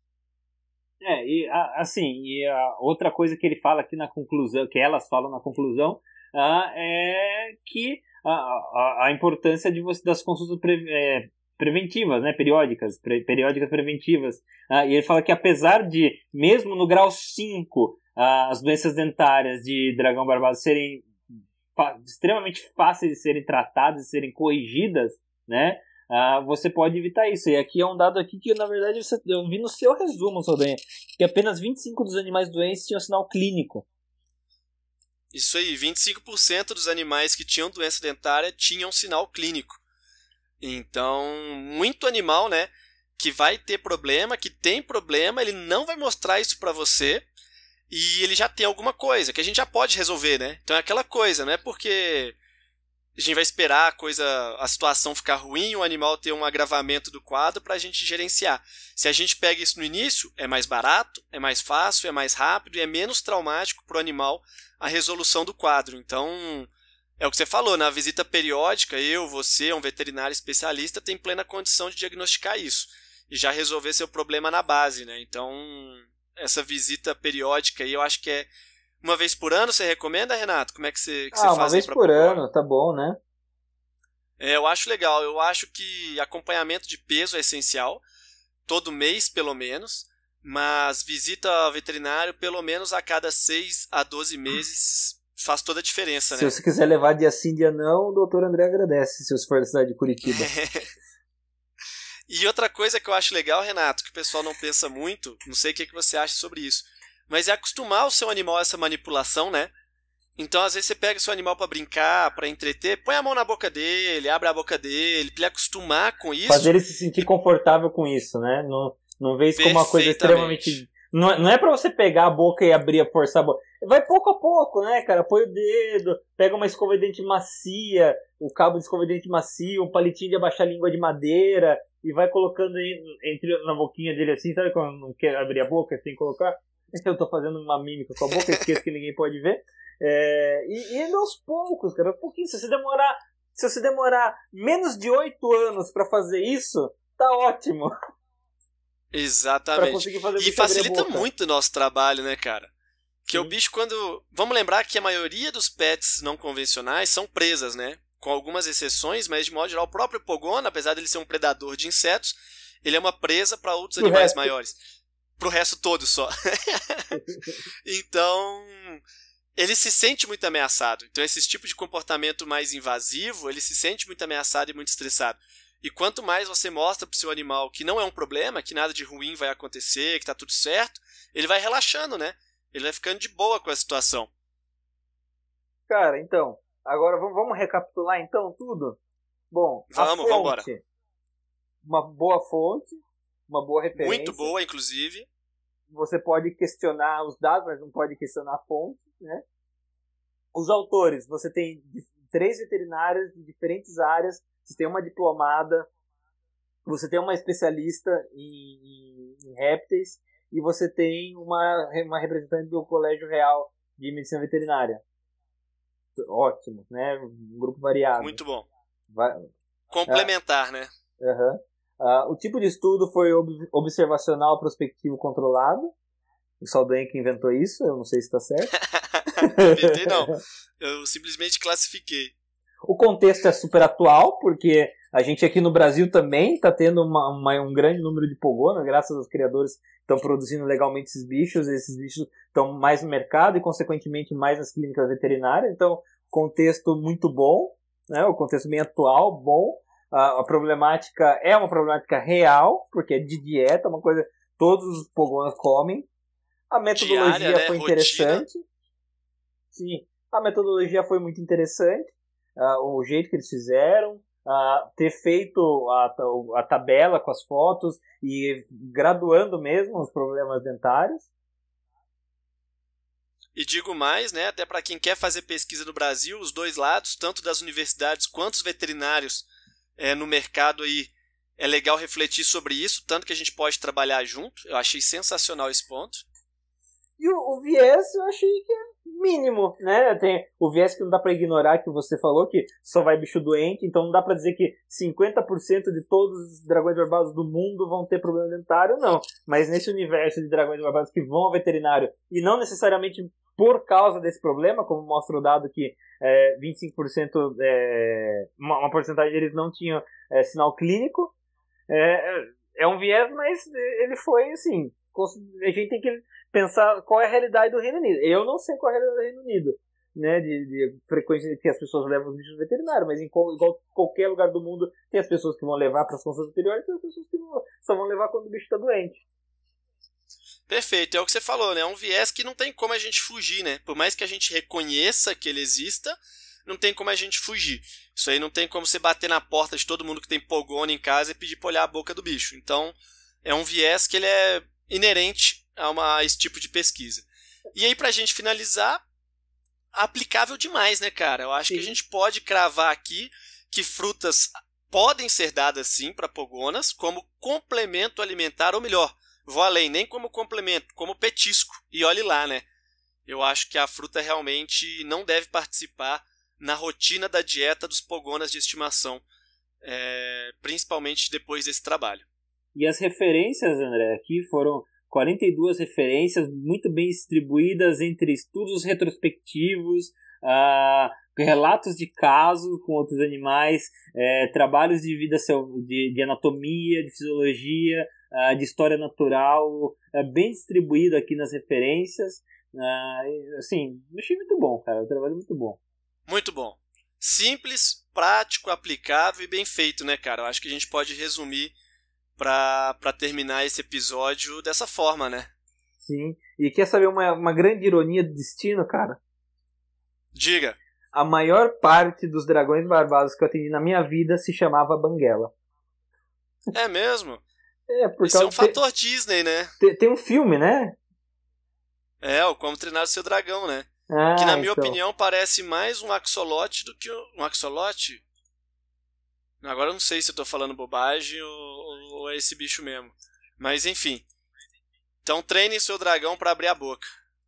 [SPEAKER 4] É, e assim, e a outra coisa que ele fala aqui na conclusão, que elas falam na conclusão, ah, é que a, a, a importância de você, das consultas pre, é, preventivas, né, periódicas, pre, periódicas preventivas. Ah, e ele fala que apesar de, mesmo no grau cinco, ah, as doenças dentárias de dragão barbado serem extremamente fáceis de serem tratadas e serem corrigidas, né? Ah, você pode evitar isso. E aqui é um dado aqui que, na verdade, você, eu vi no seu resumo, Saldanha, que apenas vinte e cinco por cento dos animais doentes tinham sinal clínico.
[SPEAKER 1] Isso aí, vinte e cinco por cento dos animais que tinham doença dentária tinham sinal clínico. Então, muito animal, né, que vai ter problema, que tem problema, ele não vai mostrar isso pra você, e ele já tem alguma coisa, que a gente já pode resolver, né? Então é aquela coisa, não é porque a gente vai esperar a, coisa, a situação ficar ruim, o animal ter um agravamento do quadro para a gente gerenciar. Se a gente pega isso no início, é mais barato, é mais fácil, é mais rápido e é menos traumático para o animal a resolução do quadro. Então, é o que você falou, na visita periódica, eu, você, um veterinário especialista, tem plena condição de diagnosticar isso e já resolver seu problema na base, né? Então, essa visita periódica aí eu acho que é Uma vez por ano você recomenda, Renato? Como é que você, que
[SPEAKER 4] ah,
[SPEAKER 1] você faz
[SPEAKER 4] uma vez
[SPEAKER 1] aí pra
[SPEAKER 4] por
[SPEAKER 1] pogona?
[SPEAKER 4] ano, tá bom, né?
[SPEAKER 1] É, eu acho legal. Eu acho que acompanhamento de peso é essencial. Todo mês, pelo menos. Mas visita ao veterinário pelo menos a cada seis a doze meses faz toda a diferença,
[SPEAKER 4] Se
[SPEAKER 1] né?
[SPEAKER 4] você quiser levar dia sim, dia não, o doutor André agradece, se você for da cidade de Curitiba.
[SPEAKER 1] E outra coisa que eu acho legal, Renato, que o pessoal não pensa muito, não sei o que, que você acha sobre isso, mas é acostumar o seu animal a essa manipulação, né? Então, às vezes, você pega o seu animal pra brincar, pra entreter, põe a mão na boca dele, abre a boca dele, pra ele acostumar com isso.
[SPEAKER 4] Fazer ele se sentir confortável com isso, né? Não, não vê isso como uma coisa extremamente... Não, não é pra você pegar a boca e abrir, forçar a boca. Vai pouco a pouco, né, cara? Põe o dedo, pega uma escova de dente macia, o cabo de escova de dente macio, um palitinho de abaixar a língua de madeira, e vai colocando aí entre, na boquinha dele assim, sabe quando não quer abrir a boca, você tem que colocar? Eu tô fazendo uma mímica com a boca, esqueço que ninguém pode ver. É, e, e aos poucos, cara, um pouquinho. Se você demorar, se você demorar menos de oito anos pra fazer isso, tá ótimo.
[SPEAKER 1] Exatamente.
[SPEAKER 4] Pra conseguir fazer o
[SPEAKER 1] E
[SPEAKER 4] bicho abrir a
[SPEAKER 1] facilita
[SPEAKER 4] boca.
[SPEAKER 1] muito o nosso trabalho, né, cara? Que
[SPEAKER 4] Sim.
[SPEAKER 1] o bicho, quando... Vamos lembrar que a maioria dos pets não convencionais são presas, né? Com algumas exceções, mas de modo geral, o próprio pogona, apesar de ele ser um predador de insetos, ele é uma presa para outros
[SPEAKER 4] Pro
[SPEAKER 1] animais
[SPEAKER 4] resto.
[SPEAKER 1] maiores. Pro resto todo só. Então, ele se sente muito ameaçado. Então, esse tipo de comportamento mais invasivo, ele se sente muito ameaçado e muito estressado. E quanto mais você mostra pro seu animal que não é um problema, que nada de ruim vai acontecer, que tá tudo certo, ele vai relaxando, né? Ele vai ficando de boa com a situação.
[SPEAKER 4] Cara, então, agora vamos, vamos recapitular então tudo? Bom,
[SPEAKER 1] Vamos,
[SPEAKER 4] a fonte,
[SPEAKER 1] vambora.
[SPEAKER 4] uma boa fonte, uma boa referência.
[SPEAKER 1] Muito boa, inclusive.
[SPEAKER 4] Você pode questionar os dados, mas não pode questionar a fonte, né? Os autores, você tem três veterinários de diferentes áreas, você tem uma diplomada, você tem uma especialista em, em, em répteis e você tem uma, uma representante do Colégio Real de Medicina Veterinária. Ótimo, né? Um grupo variado.
[SPEAKER 1] Muito bom.
[SPEAKER 4] Vai,
[SPEAKER 1] Complementar, né?
[SPEAKER 4] Uhum. Uh, o tipo de estudo foi ob- observacional prospectivo controlado. O Saldanha que inventou isso, eu não sei se está certo.
[SPEAKER 1] Não inventei, não. Eu simplesmente classifiquei.
[SPEAKER 4] O contexto é super atual, porque a gente aqui no Brasil também está tendo uma, uma, um grande número de pogona, graças aos criadores que estão produzindo legalmente esses bichos. Esses bichos estão mais no mercado e, consequentemente, mais nas clínicas veterinárias. Então, contexto muito bom, né? O contexto bem atual, bom. A, a problemática é uma problemática real, porque é de dieta, uma coisa que todos os pogonas comem. A metodologia
[SPEAKER 1] Diária, né?
[SPEAKER 4] foi
[SPEAKER 1] Rotina.
[SPEAKER 4] interessante. Sim, a metodologia foi muito interessante. Uh, o jeito que eles fizeram, uh, ter feito a, a tabela com as fotos e graduando mesmo os problemas dentários.
[SPEAKER 1] E digo mais, né, até para quem quer fazer pesquisa no Brasil, os dois lados, tanto das universidades quanto os veterinários é, no mercado aí, é legal refletir sobre isso, tanto que a gente pode trabalhar junto. Eu achei sensacional esse ponto.
[SPEAKER 4] E o, o viés eu achei que é mínimo, né? Tem o viés que não dá pra ignorar, que você falou, que só vai bicho doente, então não dá pra dizer que cinquenta por cento de todos os dragões barbados do mundo vão ter problema dentário, não. Mas nesse universo de dragões barbados que vão ao veterinário, e não necessariamente por causa desse problema, como mostra o dado que é, vinte e cinco por cento, é, uma, uma porcentagem deles não tinham é, sinal clínico, é, é um viés, mas ele foi assim, a gente tem que pensar qual é a realidade do Reino Unido. Eu não sei qual é a realidade do Reino Unido, né, de, de frequência que as pessoas levam os bichos veterinários, mas em igual qualquer lugar do mundo tem as pessoas que vão levar para as consultas anteriores e tem as pessoas que não, só vão levar quando o bicho está doente.
[SPEAKER 1] Perfeito, é o que você falou, né? É um viés que não tem como a gente fugir, né? Por mais que a gente reconheça que ele exista, não tem como a gente fugir. Isso aí não tem como você bater na porta de todo mundo que tem pogona em casa e pedir pra olhar a boca do bicho. Então, é um viés que ele é inerente a, uma, a esse tipo de pesquisa. E aí, pra gente finalizar, aplicável demais, né, cara? Eu acho Sim. que a gente pode cravar aqui que frutas podem ser dadas, sim, para pogonas, como complemento alimentar, ou melhor, vou além, nem como complemento, como petisco. E olhe lá, né? Eu acho que a fruta realmente não deve participar na rotina da dieta dos pogonas de estimação, é, principalmente depois desse trabalho.
[SPEAKER 4] E as referências, André, aqui foram, quarenta e duas referências muito bem distribuídas entre estudos retrospectivos, uh, relatos de casos com outros animais, é, trabalhos de vida de, de anatomia, de fisiologia, uh, de história natural, é, bem distribuído aqui nas referências. Uh, assim, achei muito bom, cara. O trabalho é muito bom.
[SPEAKER 1] Muito bom. Simples, prático, aplicável e bem feito, né, cara? Eu acho que a gente pode resumir pra, pra terminar esse episódio dessa forma, né?
[SPEAKER 4] Sim. E quer saber uma, uma grande ironia do destino, cara?
[SPEAKER 1] Diga.
[SPEAKER 4] A maior parte dos dragões barbados que eu atendi na minha vida se chamava Banguela.
[SPEAKER 1] É mesmo?
[SPEAKER 4] É, por
[SPEAKER 1] Isso é um
[SPEAKER 4] te...
[SPEAKER 1] fator Disney, né?
[SPEAKER 4] Tem, tem um filme, né?
[SPEAKER 1] É, o Como Treinar o Seu Dragão, né?
[SPEAKER 4] Ah,
[SPEAKER 1] que na minha
[SPEAKER 4] então.
[SPEAKER 1] opinião parece mais um axolote do que um, um axolote. Agora eu não sei se eu tô falando bobagem ou, ou é esse bicho mesmo. Mas enfim. Então treine seu dragão pra abrir a boca.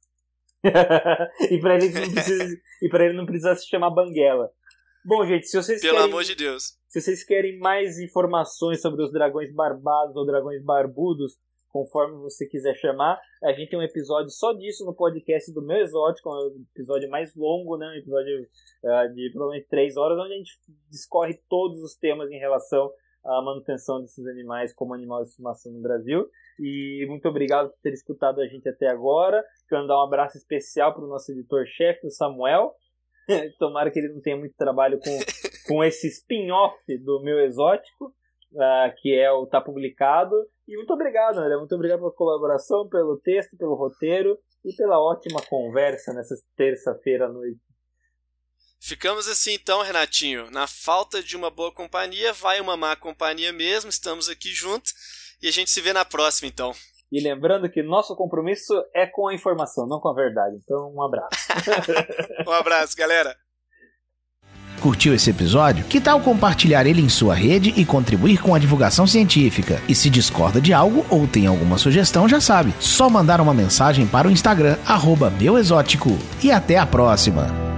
[SPEAKER 4] e pra ele não precisa, e pra ele não precisar se chamar Banguela. Bom, gente, se vocês
[SPEAKER 1] Pelo
[SPEAKER 4] querem,
[SPEAKER 1] amor de Deus.
[SPEAKER 4] Se vocês querem mais informações sobre os dragões barbados ou dragões barbudos, conforme você quiser chamar, a gente tem um episódio só disso no podcast do Meu Exótico, um episódio mais longo, né? Um episódio uh, de provavelmente três horas, onde a gente discorre todos os temas em relação à manutenção desses animais como animal de estimação no Brasil. E muito obrigado por ter escutado a gente até agora. Quero dar um abraço especial para o nosso editor-chefe, o Samuel. Tomara que ele não tenha muito trabalho com, com esse spin-off do Meu Exótico, uh, que é o Tá Publicado. E muito obrigado, André. Muito obrigado pela colaboração, pelo texto, pelo roteiro e pela ótima conversa nessa terça-feira à noite.
[SPEAKER 1] Ficamos assim então, Renatinho. Na falta de uma boa companhia, vai uma má companhia mesmo. Estamos aqui juntos e a gente se vê na próxima, então.
[SPEAKER 4] E lembrando que nosso compromisso é com a informação, não com a verdade. Então, um abraço.
[SPEAKER 1] Um abraço, galera.
[SPEAKER 3] Curtiu esse episódio? Que tal compartilhar ele em sua rede e contribuir com a divulgação científica? E se discorda de algo ou tem alguma sugestão, já sabe. Só mandar uma mensagem para o Instagram, arroba Meu Exótico. E até a próxima!